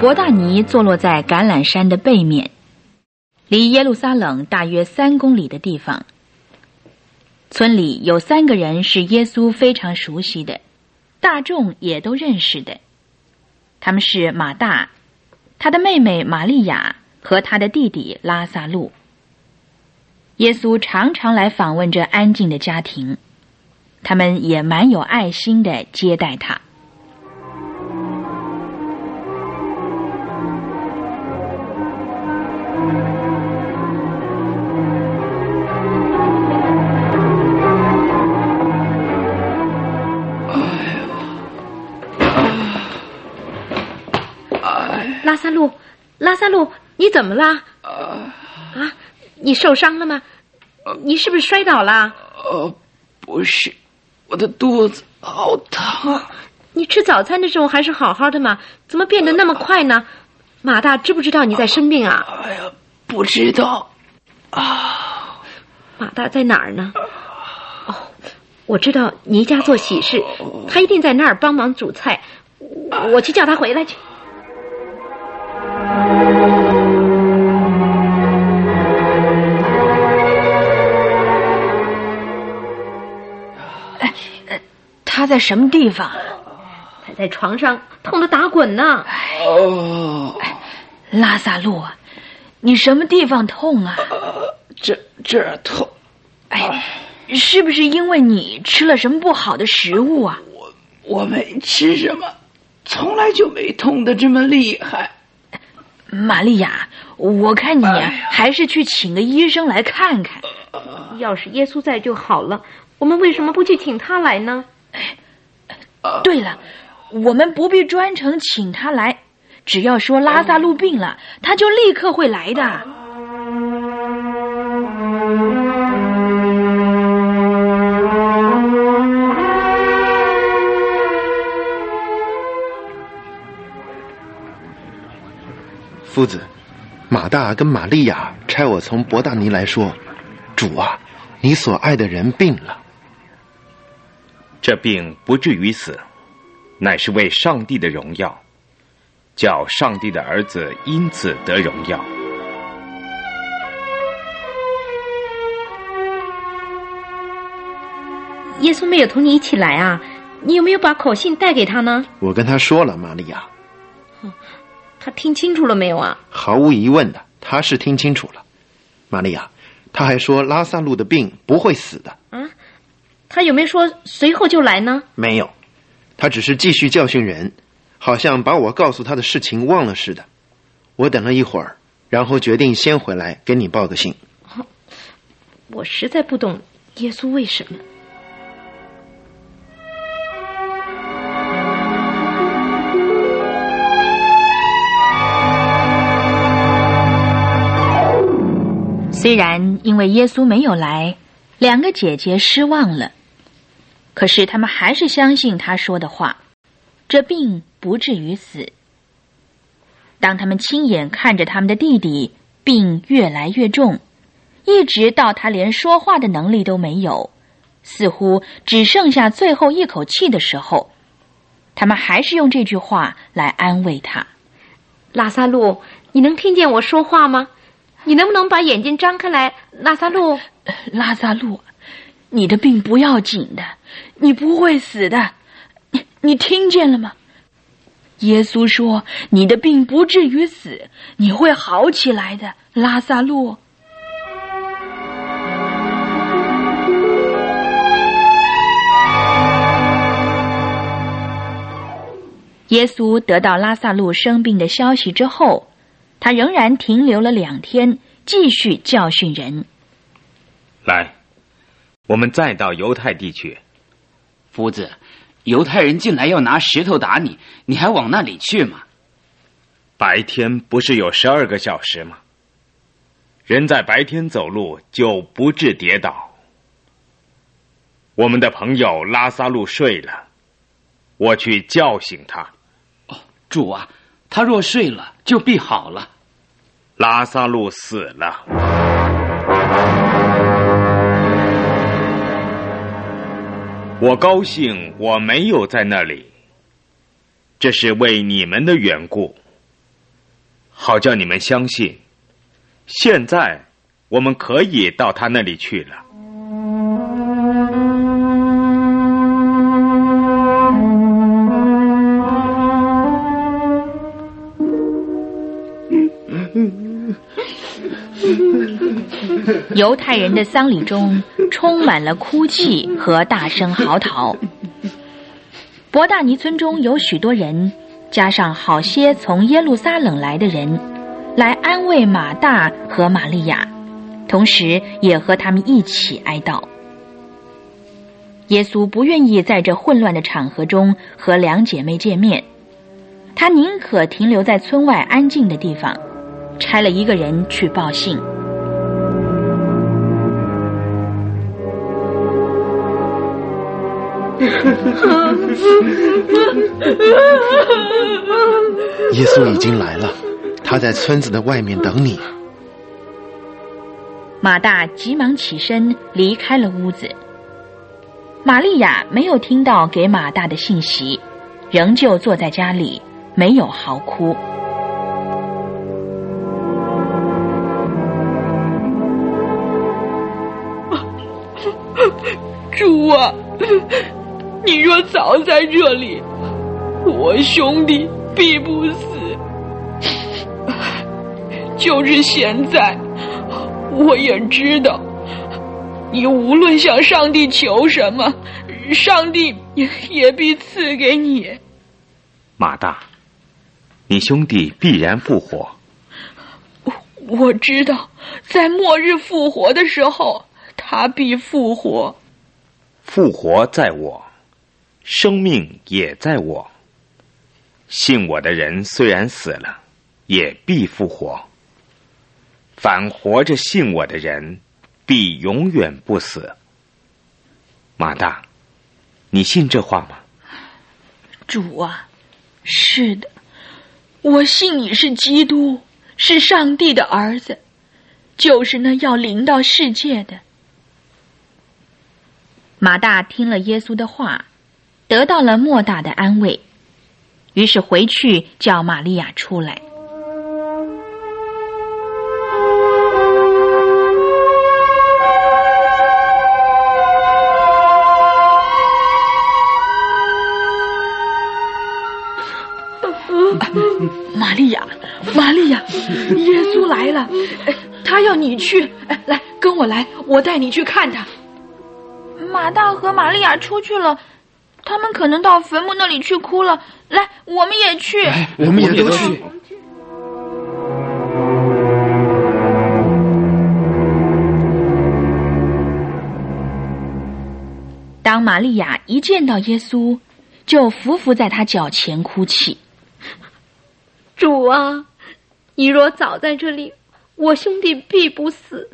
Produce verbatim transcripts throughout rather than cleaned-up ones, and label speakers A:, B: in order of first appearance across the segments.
A: 伯大尼坐落在橄榄山的背面，离耶路撒冷大约三公里的地方。村里有三个人是耶稣非常熟悉的，大众也都认识的。他们是马大、他的妹妹玛利亚和他的弟弟拉撒路。耶稣常常来访问这安静的家庭，他们也蛮有爱心的接待他。
B: 拉撒路，拉撒路，你怎么了？啊，你受伤了吗？你是不是摔倒了？
C: 呃，不是，我的肚子好疼。
B: 你吃早餐的时候还是好好的嘛，怎么变得那么快呢？马大知不知道你在生病啊？
C: 哎呀，不知道。啊，
B: 马大在哪儿呢？哦，我知道你家做喜事，他一定在那儿帮忙煮菜。我去叫他回来去。
A: 他在什么地方？
B: 他在床上痛得打滚呢。
C: 哦，
A: 拉撒路啊，你什么地方痛啊？
C: 呃、这这儿痛。
A: 哎，是不是因为你吃了什么不好的食物啊？
C: 我我没吃什么，从来就没痛得这么厉害。
A: 玛利亚，我看你啊，还是去请个医生来看看。
B: 要是耶稣在就好了，我们为什么不去请他来呢？
A: 对了，我们不必专程请他来，只要说拉撒路病了，他就立刻会来的。
D: 夫子，马大跟玛利亚差我从伯大尼来说，主啊，你所爱的人病了。
E: 这病不至于死，乃是为上帝的荣耀，叫上帝的儿子因此得荣耀。
B: 耶稣没有同你一起来啊？你有没有把口信带给他呢？
D: 我跟他说了，玛利亚。
B: 他听清楚了没有啊？
D: 毫无疑问的，他是听清楚了。玛利亚，他还说拉撒路的病不会死的。
B: 啊？他有没有说随后就来呢？
D: 没有，他只是继续教训人，好像把我告诉他的事情忘了似的。我等了一会儿，然后决定先回来给你报个信。
B: 我实在不懂耶稣为什么。
A: 虽然因为耶稣没有来，两个姐姐失望了，可是他们还是相信他说的话，这病不至于死。当他们亲眼看着他们的弟弟病越来越重，一直到他连说话的能力都没有，似乎只剩下最后一口气的时候，他们还是用这句话来安慰他：
B: 拉撒路，你能听见我说话吗？你能不能把眼睛张开来？拉撒路，
A: 拉撒路，你的病不要紧的，你不会死的，你你听见了吗？耶稣说你的病不至于死，你会好起来的，拉撒路。耶稣得到拉撒路生病的消息之后，他仍然停留了两天，继续教训人。
E: 来，我们再到犹太地去。
F: 夫子，犹太人进来要拿石头打你，你还往那里去吗？
E: 白天不是有十二个小时吗？人在白天走路就不致跌倒。我们的朋友拉撒路睡了，我去叫醒他。
F: 哦，主啊，他若睡了，就必好了。
E: 拉撒路死了。我高兴我没有在那里，这是为你们的缘故， 好叫你们相信。现在我们可以到他那里去了。
A: 犹太人的丧礼中充满了哭泣和大声嚎啕。伯大尼村中有许多人，加上好些从耶路撒冷来的人，来安慰马大和玛利亚，同时也和他们一起哀悼。耶稣不愿意在这混乱的场合中和两姐妹见面，他宁可停留在村外安静的地方，差了一个人去报信。
D: 耶稣已经来了，他在村子的外面等你。
A: 马大急忙起身离开了屋子。玛利亚没有听到给马大的信息，仍旧坐在家里，没有嚎哭。
C: 主啊，你若早在这里，我兄弟必不死。就是现在，我也知道，你无论向上帝求什么，上帝也必赐给你。
E: 马大，你兄弟必然复活。
C: 我知道，在末日复活的时候，他必复活。
E: 复活在我，生命也在我。信我的人虽然死了，也必复活。凡活着信我的人，必永远不死。马大，你信这话吗？
C: 主啊，是的，我信你是基督，是上帝的儿子，就是那要临到世界的。
A: 马大听了耶稣的话，得到了莫大的安慰，于是回去叫玛利亚出来。
C: 玛利亚，玛利亚，耶稣来了，他要你去，来，跟我来，我带你去看他。
A: 马大和玛利亚出去了，他们可能到坟墓那里去哭了。来，我们也去。
D: 我们也都去。
A: 当玛利亚一见到耶稣，就伏伏在他脚前哭泣。
B: 主啊，你若早在这里，我兄弟必不死。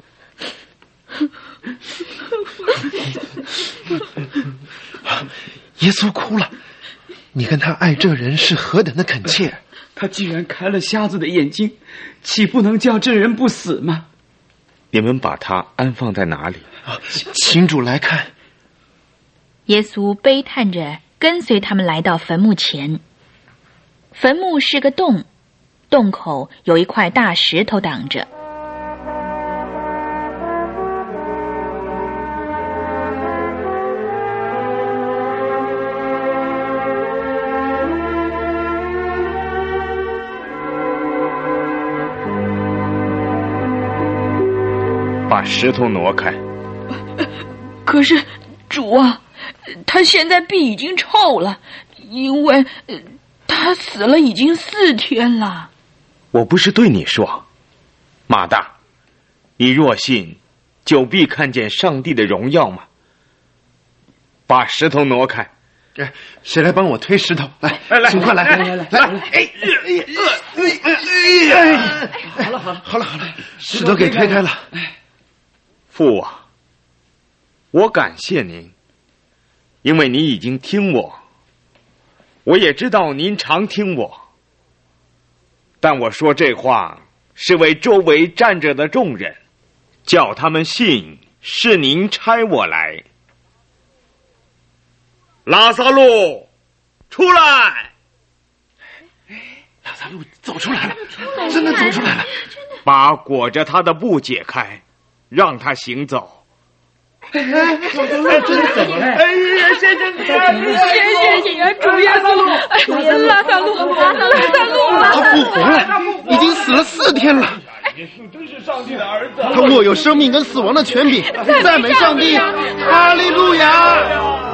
D: 耶稣哭了，你看他爱这人是何等的恳切。
F: 他既然开了瞎子的眼睛，岂不能叫这人不死吗？
E: 你们把他安放在哪里？
D: 请主来看。
A: 耶稣悲叹着跟随他们来到坟墓前。坟墓是个洞，洞口有一块大石头挡着。
E: 把石头挪开。
C: 可是，主啊，他现在必已经臭了，因为他死了已经四天了。
E: 我不是对你说，马大，你若信，就必看见上帝的荣耀吗？把石头挪开。
D: 哎，谁来帮我推石头？来，来来，尽快来，来来来，来！哎，哎，好了好了好了好了，石头给推开了。
E: 父啊，我感谢您，因为你已经听我，我也知道您常听我。但我说这话是为周围站着的众人，叫他们信是您差我来。拉撒路，出来！
D: 撒路走出来了，真的走出来了！
E: 把裹着他的布解开，让他行走。
D: 哎，真的怎么了？哎呀，谢谢你啊！
C: 谢谢你啊，主耶稣！主耶稣，拉萨路，拉萨路，
D: 他复活了，已经死了四天了。
E: 耶稣真是上帝的儿子，
D: 他握有生命跟死亡的权柄，赞美上帝，哈利路亚！